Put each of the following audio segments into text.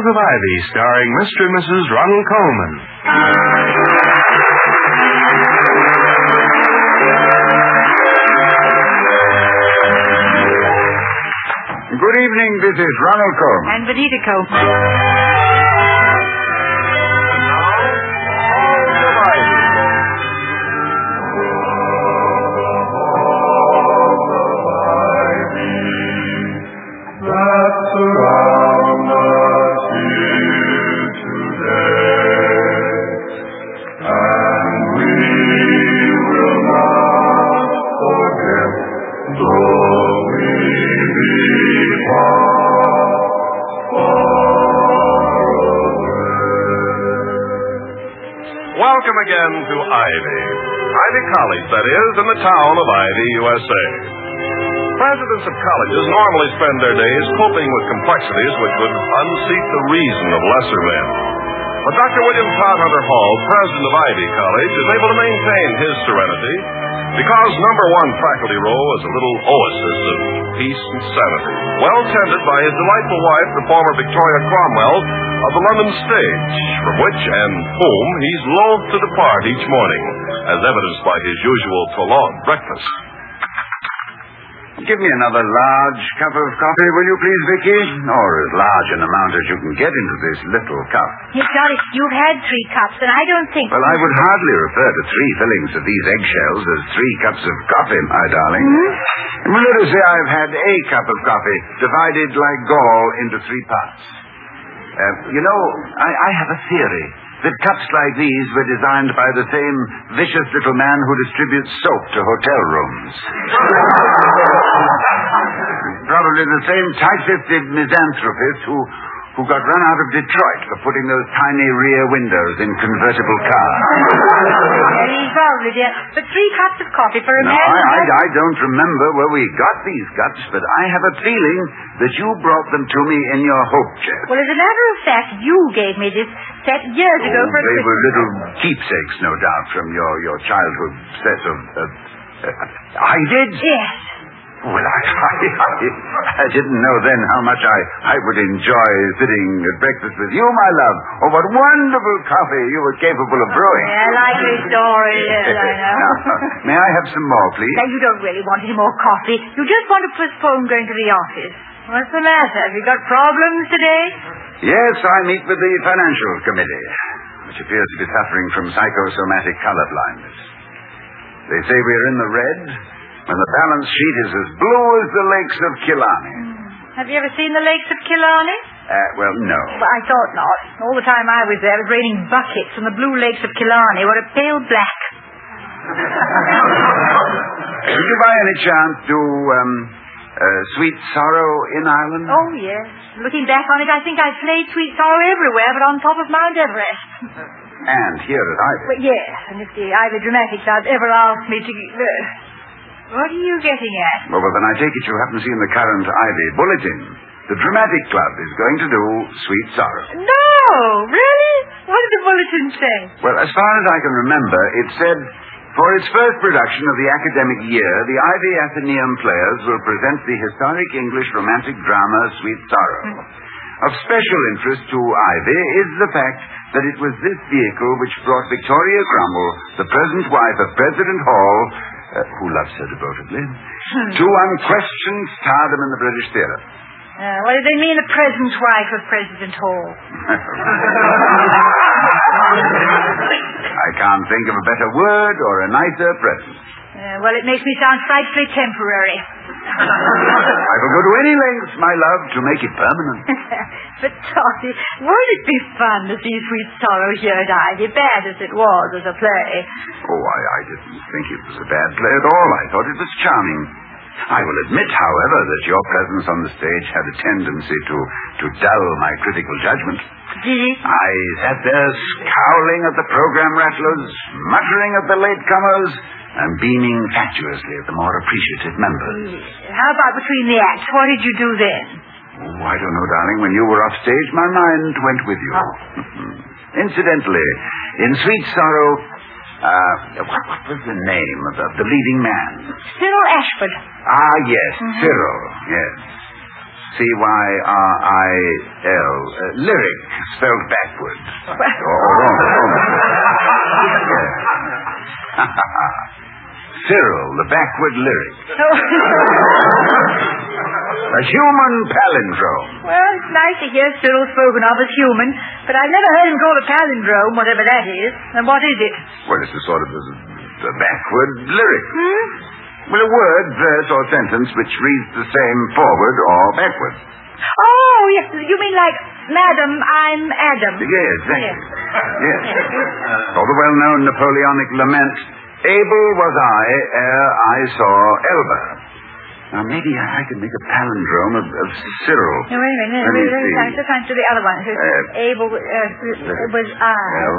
of Ivy, starring Mr. and Mrs. Ronald Colman. Good evening, this is Ronald Colman. And Benita Colman. Welcome again to Ivy. Ivy College, that is, in the town of Ivy, USA. Presidents of colleges normally spend their days coping with complexities which would unseat the reason of lesser men. But Dr. William Todhunter Hall, president of Ivy College, is able to maintain his serenity because number one faculty row is a little oasis of peace and sanity, well tended by his delightful wife, the former Victoria Cromwell of the London stage, from which and whom he's loath to depart each morning, as evidenced by his usual prolonged breakfast. Give me another large cup of coffee, will you please, Vicky? Or as large an amount as you can get into this little cup. Yes, Dolly, you've had 3 cups, and I don't think... Well, I would hardly refer to 3 fillings of these eggshells as 3 cups of coffee, my darling. Well, let us say I've had a cup of coffee, divided like gall into 3 parts. I have a theory that cups like these were designed by the same vicious little man who distributes soap to hotel rooms. Probably the same tight-fisted misanthropist who got run out of Detroit for putting those tiny rear windows in convertible cars. He's probably, dear. But 3 cups of coffee for a man... I don't remember where we got these cups, but I have a feeling that you brought them to me in your hope chest. Well, as a matter of fact, you gave me this set years ago for... They were little keepsakes, no doubt, from your childhood set of... I did? Yes. Well, I didn't know then how much I would enjoy sitting at breakfast with you, my love. Oh, what wonderful coffee you were capable of brewing. Yeah, I like your story, yes, I know. Now, may I have some more, please? Now, you don't really want any more coffee. You just want to postpone going to the office. What's the matter? Have you got problems today? Yes, I meet with the financial committee, which appears to be suffering from psychosomatic color blindness. They say we're in the red, and the balance sheet is as blue as the lakes of Killarney. Have you ever seen the lakes of Killarney? Well, no. Well, I thought not. All the time I was there, it was raining buckets, and the blue lakes of Killarney were a pale black. Did you by any chance do Sweet Sorrow in Ireland? Oh, yes. Looking back on it, I think I played Sweet Sorrow everywhere but on top of Mount Everest. And here at Ivy? Well, yes, and if the Ivy Dramatics Club ever asked me to... what are you getting at? Well, then I take it you haven't seen the current Ivy Bulletin. The Dramatic Club is going to do Sweet Sorrow. No! Really? What did the bulletin say? Well, as far as I can remember, it said, for its first production of the academic year, the Ivy Athenaeum Players will present the historic English romantic drama Sweet Sorrow. Of special interest to Ivy is the fact that it was this vehicle which brought Victoria Cromwell, the present wife of President Hall, who loves her devotedly, to unquestioned stardom in the British theatre. What did they mean, the present wife of President Hall? I can't think of a better word or a nicer present. Well, it makes me sound frightfully temporary. I will go to any lengths, my love, to make it permanent. But, Totty, won't it be fun to see Sweet Sorrow here at Ivy, bad as it was as a play? Oh, I didn't think it was a bad play at all. I thought it was charming. I will admit, however, that your presence on the stage had a tendency to dull my critical judgment. Did it? I sat there scowling at the program rattlers, muttering at the latecomers, and beaming fatuously at the more appreciative members. How about between the acts? What did you do then? Oh, I don't know, darling. When you were off stage, my mind went with you. Oh. Incidentally, in Sweet Sorrow, what was the name of the leading man? Cyril Ashford. Ah, yes, Cyril, yes. Cyril. Lyric, spelled backwards. Cyril, the backward lyric. A human palindrome. Well, it's nice to hear Cyril spoken of as human, but I've never heard him called a palindrome, whatever that is. And what is it? Well, it's a sort of a backward lyric. Well, a word, verse, or sentence which reads the same forward or backward. Oh, yes. You mean like, Madam, I'm Adam. Yes, exactly. Yes. Or the well-known Napoleonic lament, Able was I ere I saw Elba. Now, maybe I could make a palindrome of Cyril. No, wait a minute. I'm just trying to do the other one. Able was I.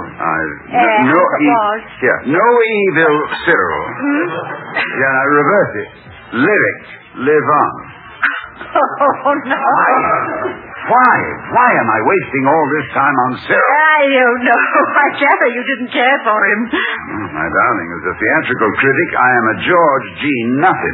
Was. Yeah, no evil Cyril. Yeah, now reverse it. Lyric, live on. Oh, no. Why am I wasting all this time on Cyril? I don't know. I gather you didn't care for him. Oh, my darling, as a theatrical critic, I am a George G. Nothing.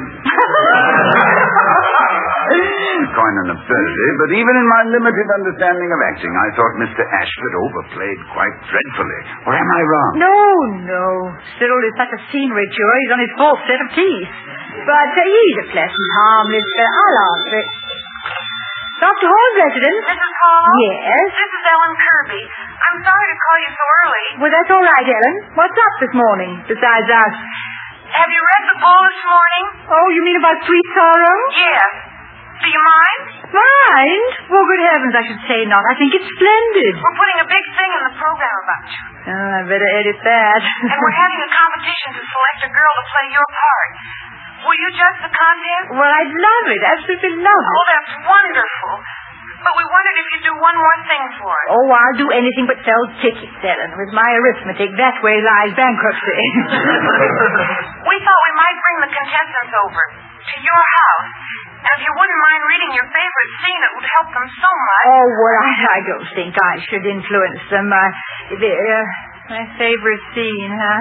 Quite an absurdity, but even in my limited understanding of acting, I thought Mr. Ashford overplayed quite dreadfully. Or am I wrong? No. Cyril is such a scene ritual. He's on his fourth set of teeth. But he's a pleasant, harmless I'll answer it. Dr. Hall's residence? Mrs. Hall? Yes? This is Ellen Kirby. I'm sorry to call you so early. Well, that's all right, Ellen. What's up this morning, besides us? Have you read the Bull this morning? Oh, you mean about Sweet Sorrow? Yes. Do you mind? Mind? Well, good heavens, I should say not. I think it's splendid. We're putting a big thing in the program about you. Oh, I better edit that. And we're having a competition to select a girl to play your part. Will you judge the contest? Well, I'd love it. Absolutely love it. Oh, that's wonderful. But we wondered if you'd do one more thing for us. Oh, I'll do anything but sell tickets, Ellen. With my arithmetic, that way lies bankruptcy. We thought we might bring the contestants over to your house. And if you wouldn't mind reading your favorite scene, it would help them so much. Oh, well, I don't think I should influence them. My favorite scene, huh?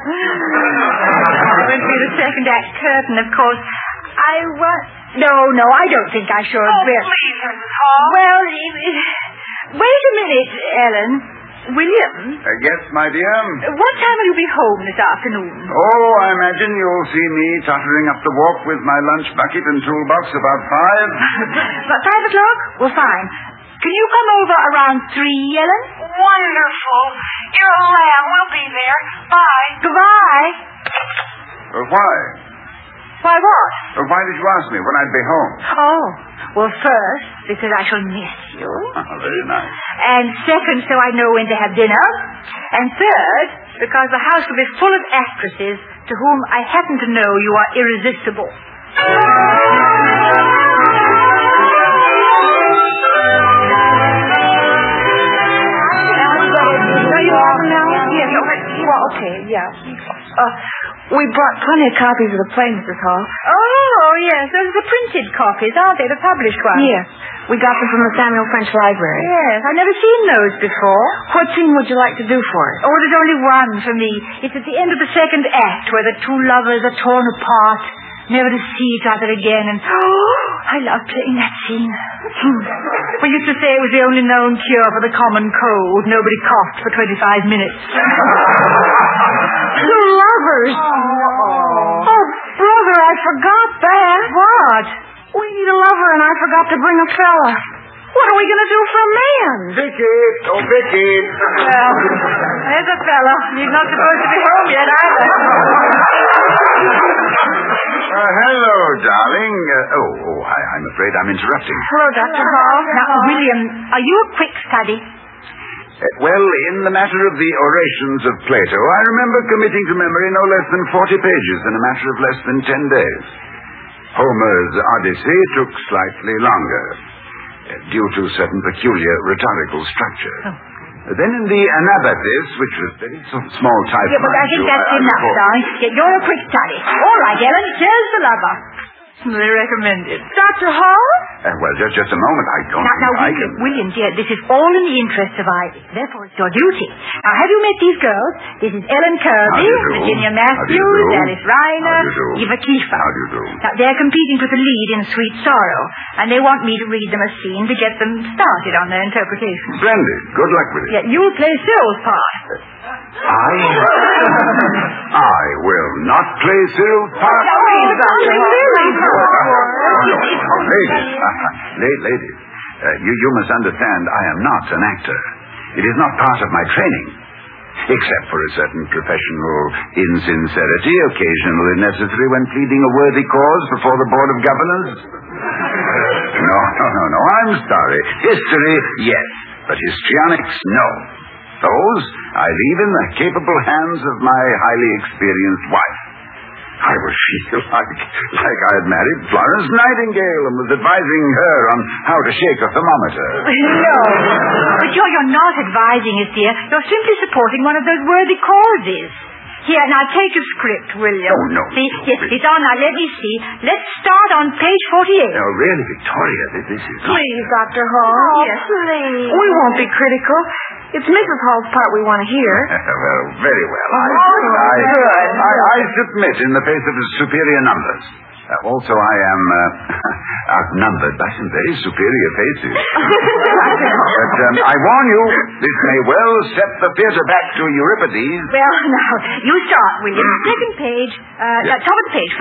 It would be the second act curtain, of course. No, I don't think I should. Oh, please, Mrs. Hall. Well, wait a minute, Ellen. William? Yes, my dear? What time will you be home this afternoon? Oh, I imagine you'll see me tottering up the walk with my lunch bucket and toolbox about 5. About 5 o'clock? Well, fine. Can you come over around 3, Ellen? Wonderful. You're a lamb. We'll be there. Bye. Goodbye. Why? Why what? Why did you ask me when I'd be home? Oh, well, first, because I shall miss you. Very nice. And second, so I know when to have dinner. And third, because the house will be full of actresses to whom I happen to know you are irresistible. We brought plenty of copies of the play, Mrs. Hall. Oh, yes. Those are the printed copies, aren't they? The published ones. Yes. We got them from the Samuel French Library. Yes. I've never seen those before. What scene would you like to do for us? Oh, there's only one for me. It's at the end of the second act where the two lovers are torn apart, never to see each other again, and I love playing that scene. We used to say it was the only known cure for the common cold. Nobody coughed for 25 minutes. Two lovers? Oh, brother, I forgot that. What? We need a lover, and I forgot to bring a fella. What are we going to do for a man? Vicky! Oh, Vicky! Well, there's a fella. He's not supposed to be home yet, either. Hello, darling. I'm afraid I'm interrupting. Hello, Dr. Hall. Now, William, are you a quick study? Well, in the matter of the orations of Plato, I remember committing to memory no less than 40 pages in a matter of less than 10 days. Homer's Odyssey took slightly longer, due to certain peculiar rhetorical structure. Then in the Anabasis, which was very small type. Yeah, but I think that's enough, darling. You're a quick study. All right, Ellen, here's the lover. They recommended. Dr. Hall? Well, just a moment. I don't think Now, I can... William, dear, this is all in the interest of Ivy. Therefore, it's your duty. Now, have you met these girls? This is Ellen Kirby, How do you do? Virginia How do you Matthews, do? Alice Ryler, How do you do? Eva Kiefer. How do you do? Now, they're competing for the lead in Sweet Sorrow, and they want me to read them a scene to get them started on their interpretation. Splendid. Good luck with it. Yeah, you'll play Cyril's part. I will not play Cyril's part. Ladies, you must understand I am not an actor. It is not part of my training. Except for a certain professional insincerity, occasionally necessary when pleading a worthy cause before the Board of Governors. No. I'm sorry. History, yes. But histrionics, no. Those I leave in the capable hands of my highly experienced wife. I was feel like I had married Florence Nightingale and was advising her on how to shake a thermometer. No. But you're not advising us, dear. You're simply supporting one of those worthy causes. Here, now take a script, William. Oh, no. See, yes, it's on now. Let me see. Let's start on page 48. No, really, Victoria, this is not... Please, Dr. Hall. Oh, yes. Please. We won't be critical. It's Mrs. Hall's part we want to hear. Well, very well. Good. I submit in the face of his superior numbers. Also, I am outnumbered by some very superior faces. But I warn you, this may well set the theater back to Euripides. Well, now, you start, William. Second page, top of the page,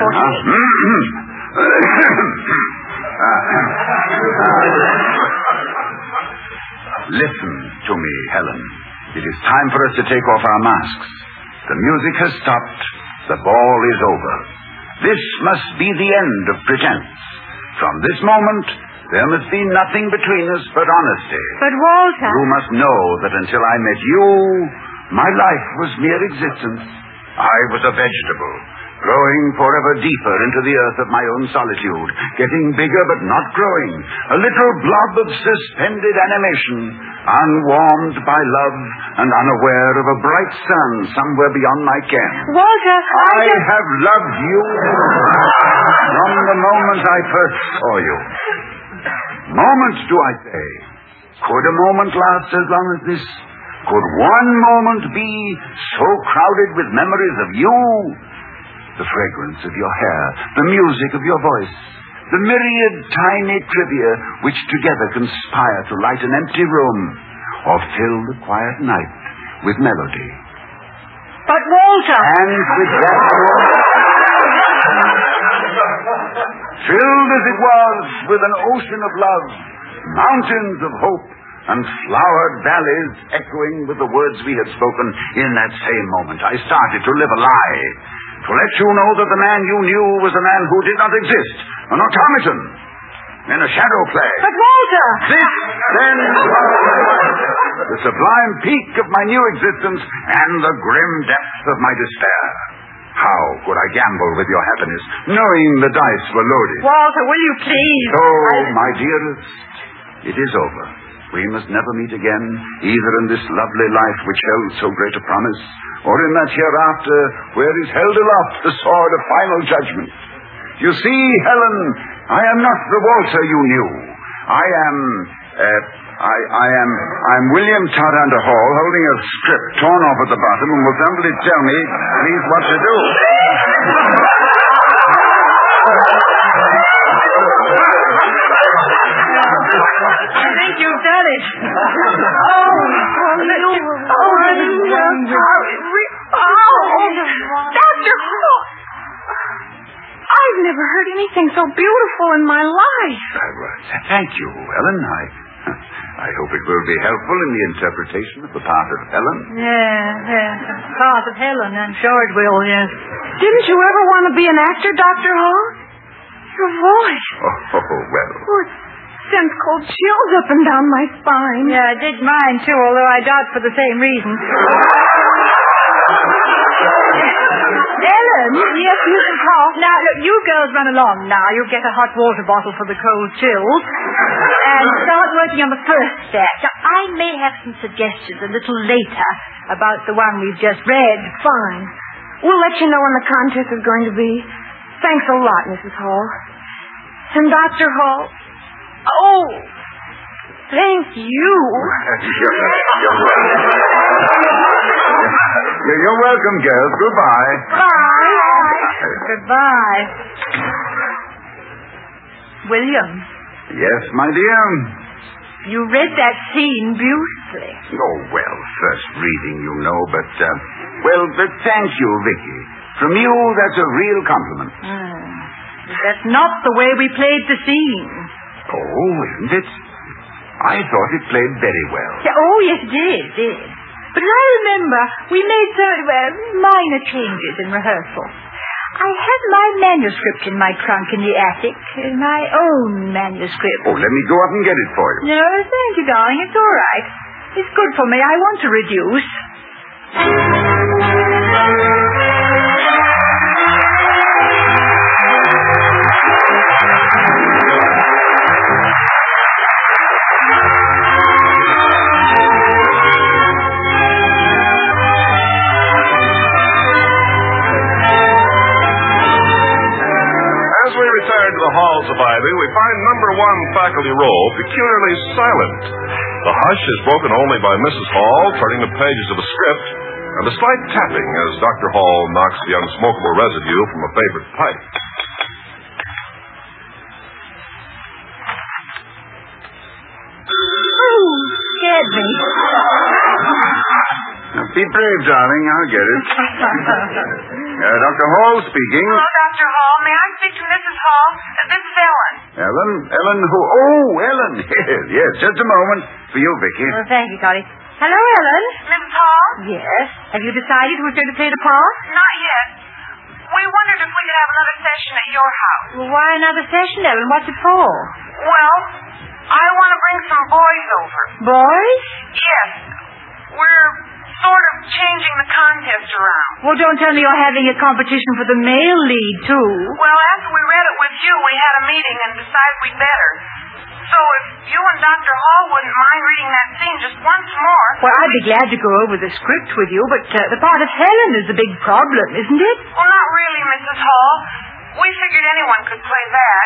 48. Listen to me, Helen. It is time for us to take off our masks. The music has stopped. The ball is over. This must be the end of pretense. From this moment, there must be nothing between us but honesty. But, Walter... You must know that until I met you, my life was mere existence. I was a vegetable, growing forever deeper into the earth of my own solitude, getting bigger but not growing, a little blob of suspended animation, unwarmed by love and unaware of a bright sun somewhere beyond my ken. Walter, I have loved you from the moment I first saw you. Moment, do I say? Could a moment last as long as this? Could one moment be so crowded with memories of you? The fragrance of your hair, the music of your voice, the myriad tiny trivia which together conspire to light an empty room or fill the quiet night with melody. But, Walter... And with that moment, filled as it was with an ocean of love, mountains of hope, and flowered valleys echoing with the words we had spoken, in that same moment I started to live a lie. To let you know that the man you knew was a man who did not exist, an automaton, in a shadow play. But, Walter... This, then, was the sublime peak of my new existence and the grim depths of my despair. How could I gamble with your happiness, knowing the dice were loaded? Walter, will you please? So, my dearest, it is over. We must never meet again, either in this lovely life which held so great a promise, or in that hereafter where is held aloft the sword of final judgment. You see, Helen, I am not the Walter you knew. I'm William Todhunter Hall, holding a script torn off at the bottom, and will somebody tell me, please, what to do? I think you've done it. Dr. Hall! I've never heard anything so beautiful in my life. Thank you, Ellen. I hope it will be helpful in the interpretation of the part of Helen. Yes. Part of Helen, I'm sure it will, yes. Didn't you ever want to be an actor, Dr. Hall? Your voice. Oh, well. Oh, it sends cold chills up and down my spine. Yeah, I did mine, too, although I doubt for the same reason. Ellen? Yes, Mrs. Hall. Now, look, you girls run along now. You get a hot water bottle for the cold chills. And start working on the first act. Now, I may have some suggestions a little later about the one we've just read. Fine. We'll let you know when the contest is going to be. Thanks a lot, Mrs. Hall. And Dr. Hall. Oh, thank you. You're welcome, girls. Goodbye. Bye. Goodbye. William, Yes, my dear. you read that scene beautifully. Oh, well, first reading, you know, but thank you, Vicky. From you, that's a real compliment. That's not the way we played the scene. Oh, isn't it? I thought it played very well. Yeah, oh, yes, it did. But I remember we made some minor changes in rehearsal. I had my manuscript in my trunk in the attic. My own manuscript. Oh, let me go up and get it for you. No, thank you, darling. It's all right. It's good for me. I want to reduce. As we return to the halls of Ivy, we find number 1 faculty row peculiarly silent. The hush is broken only by Mrs. Hall turning the pages of a script and a slight tapping as Dr. Hall knocks the unsmokable residue from a favorite pipe. Oh, scared me. Now, be brave, darling. I'll get it. Dr. Hall speaking. Hello, Dr. Hall. May I speak to Mrs. Hall? This is Ellen. Ellen? Ellen who? Oh, Ellen. Yes, just a moment. For you, Vicky. Well, thank you, Connie. Hello, Ellen. Mrs. Hall? Yes. Have you decided who's going to play the part? Not yet. We wondered if we could have another session at your house. Well, why another session, Ellen? What's it for? Well, I want to bring some boys over. Boys? Yes. We're sort of changing the contest around. Well, don't tell me you're having a competition for the male lead, too. Well, after we read it with you, we had a meeting and decided we'd better. So if you and Dr. Hall wouldn't mind reading that scene just once more... Well, I'd be glad to go over the script with you, but the part of Helen is the big problem, isn't it? Well, not really, Mrs. Hall. We figured anyone could play that.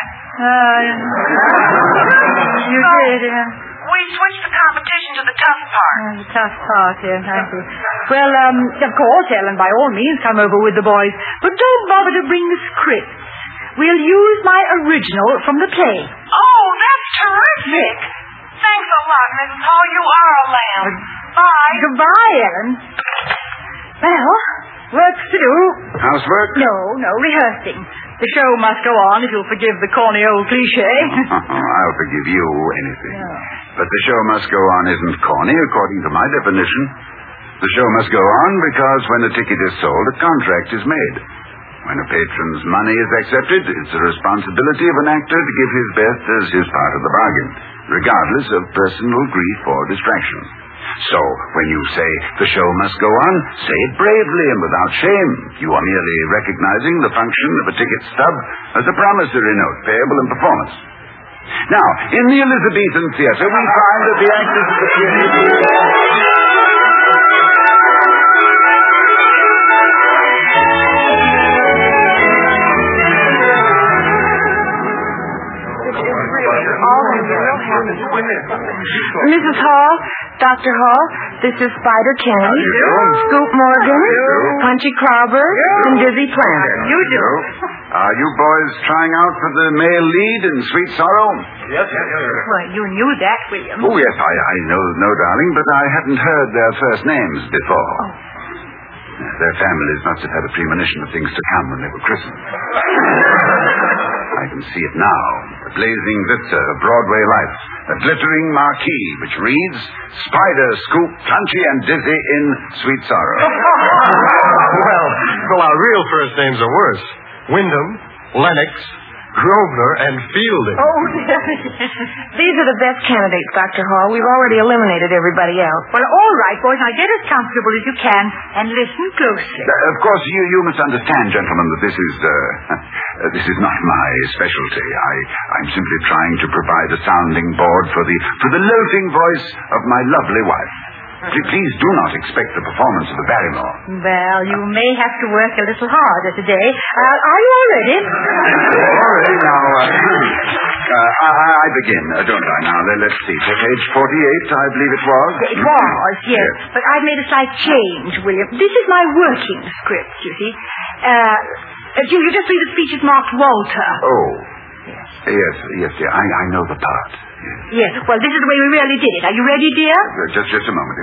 You did, We switched the competition to the tough part. The tough part, yes, I see. Well, of course, Ellen, by all means, come over with the boys. But don't bother to bring the scripts. We'll use my original from the play. Oh, that's terrific. Thanks a lot, Mrs. Hall. You are a lamb. Bye. Goodbye, Ellen. Well, work's to do. Housework? No, rehearsing. The show must go on, if you'll forgive the corny old cliche. I'll forgive you anything. Yeah. But the show must go on isn't corny, according to my definition. The show must go on because when a ticket is sold, a contract is made. When a patron's money is accepted, it's the responsibility of an actor to give his best as his part of the bargain, regardless of personal grief or distraction. So, when you say the show must go on, say it bravely and without shame. You are merely recognizing the function of a ticket stub as a promissory note payable in performance. Now, in the Elizabethan theater, we find that the actors of the period... Mrs. Hall, Dr. Hall, this is Spider Kennedy, Scoop Morgan, Punchy Crowber, and Dizzy Planter. You do. Are you boys trying out for the male lead in Sweet Sorrow? Yes. Well, you knew that, William. Oh, yes, I know, darling, but I hadn't heard their first names before. Their families must have had a premonition of things to come when they were christened. I can see it now. A blazing vista of Broadway life. A glittering marquee which reads, Spider, Scoop, Punchy, and Dizzy in Sweet Sorrow. Well, our real first names are worse. Wyndham, Lennox, Grosvenor, and Fielding. Oh, these are the best candidates, Dr. Hall. We've already eliminated everybody else. Well, all right, boys. Now get as comfortable as you can and listen closely. Of course, you must understand, gentlemen, that this is not my specialty. I'm simply trying to provide a sounding board for the lilting voice of my lovely wife. Please do not expect the performance of the Barrymore. Well, you may have to work a little harder today. Are you all ready? All ready now. I begin, don't I? Now, let's see. Page 48, I believe it was. It was, yes. But I've made a slight change, William. This is my working script, you see. You just read the speeches marked Walter. Oh. Yes, dear. I know the part. Yes, well, this is the way we really did it. Are you ready, dear? Just a moment.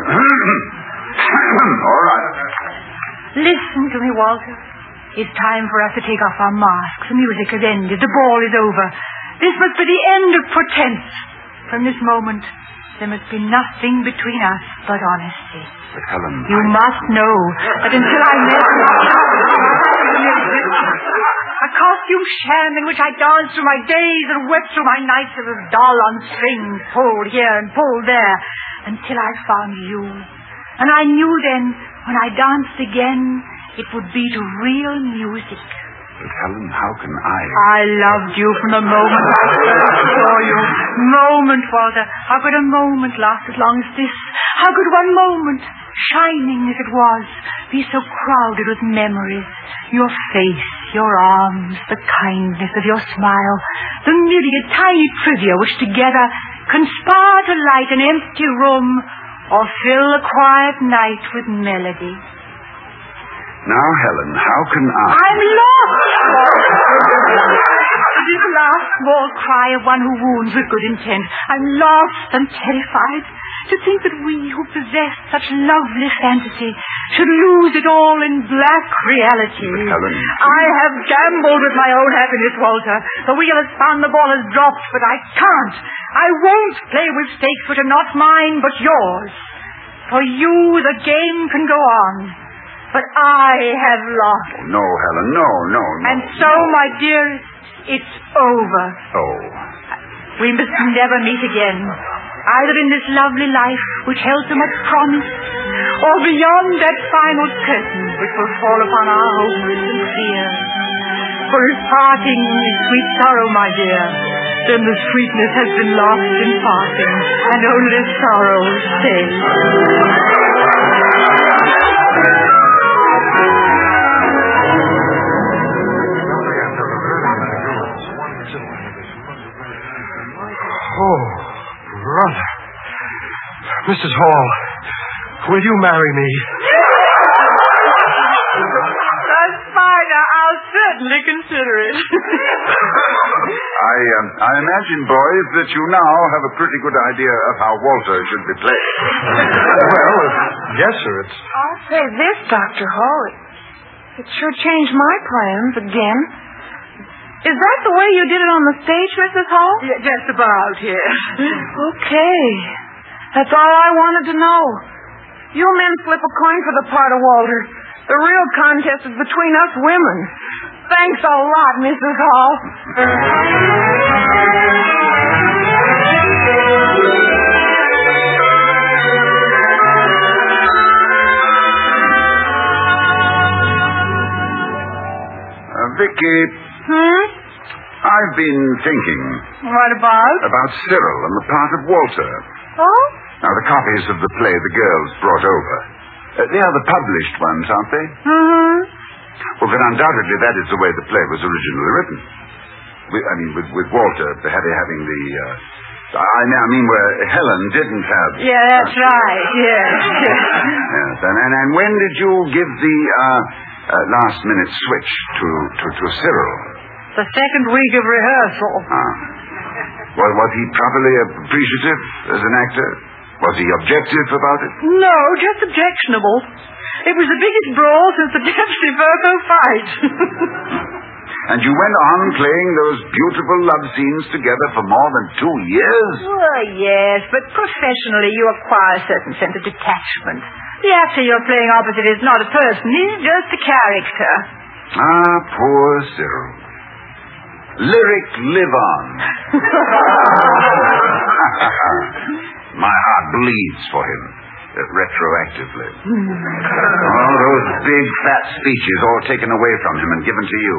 All right. Listen to me, Walter. It's time for us to take off our masks. The music has ended. The ball is over. This must be the end of pretense. From this moment, there must be nothing between us but honesty. But Helen, you must know that until I met you, a costume sham in which I danced through my days and wept through my nights as a doll on strings, pulled here and pulled there, until I found you. And I knew then, when I danced again, it would be to real music. But Helen, how can I? I loved you from the moment I first saw you. Moment, Walter. How could a moment last as long as this? How could one moment, shining as it was, be so crowded with memories? Your face, your arms, the kindness of your smile, the myriad tiny trivia which together conspire to light an empty room or fill a quiet night with melody. Now, Helen, how can I? I'm lost! It is the last small cry of one who wounds with good intent. I'm lost and terrified. To think that we who possess such lovely fantasy should lose it all in black reality. But Helen... I have gambled with my own happiness, Walter. The wheel has spun, the ball has dropped, but I can't. I won't play with stakes which are not mine, but yours. For you, the game can go on. But I have lost. No, Helen, no. And so, my dearest, it's over. Oh. We must never meet again. Either in this lovely life which held so much promise, or beyond that final curtain which will fall upon our hopes and fears. For if parting is sweet sorrow, my dear, then the sweetness has been lost in parting, and only sorrow stays. Oh, brother. Mrs. Hall, will you marry me? That's fine. I'll certainly consider it. I imagine, boys, that you now have a pretty good idea of how Walter should be played. Well, yes, sir. I'll say this, Dr. Hall. It sure changed my plans again. Is that the way you did it on the stage, Mrs. Hall? Yeah, just about, yes. Okay. That's all I wanted to know. You men flip a coin for the part of Walter. The real contest is between us women. Thanks a lot, Mrs. Hall. Vicky. I've been thinking. What about? About Cyril and the part of Walter. Oh? Now, the copies of the play the girls brought over. They are the published ones, aren't they? Mm-hmm. Well, then undoubtedly that is the way the play was originally written. With Walter having the... I mean, where Helen didn't have... Yeah, that's right, yes. Yes, and when did you give the last-minute switch to Cyril? The second week of rehearsal. Well, was he properly appreciative as an actor? Was he objective about it? No, just objectionable. It was the biggest brawl since the Dempsey Virgo fight. And you went on playing those beautiful love scenes together for more than 2 years? Well, yes, but professionally you acquire a certain sense of detachment. The actor you're playing opposite is not a person, he's just a character. Ah, poor Cyril. Lyric live on. My heart bleeds for him. retroactively. All those big, fat speeches all taken away from him and given to you.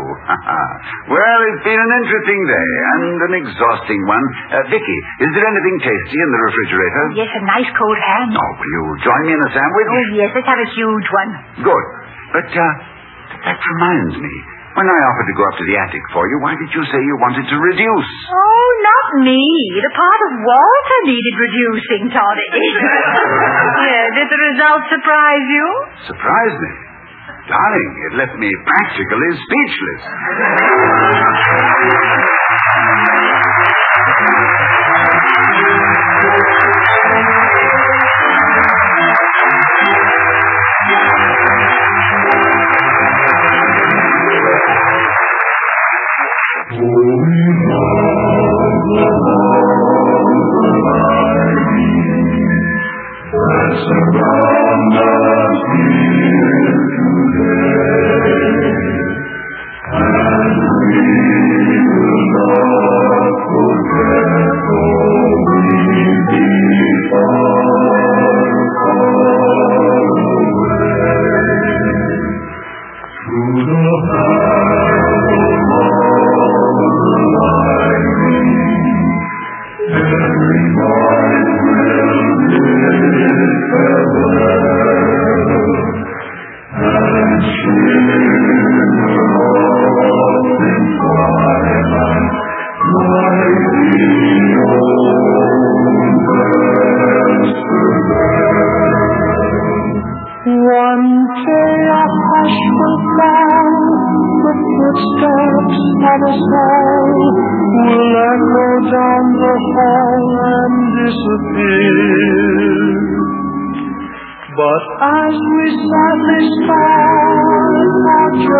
Well, it's been an interesting day and an exhausting one. Vicky, is there anything tasty in the refrigerator? Yes, a nice cold ham. Oh, will you join me in a sandwich? Oh, yes, let's have a huge one. Good. But, that reminds me. When I offered to go up to the attic for you, why did you say you wanted to reduce? Oh, not me. The part of Walter needed reducing, Toddy. Yeah, did the result surprise you? Surprise me? Darling, it left me practically speechless. But as we sadly start our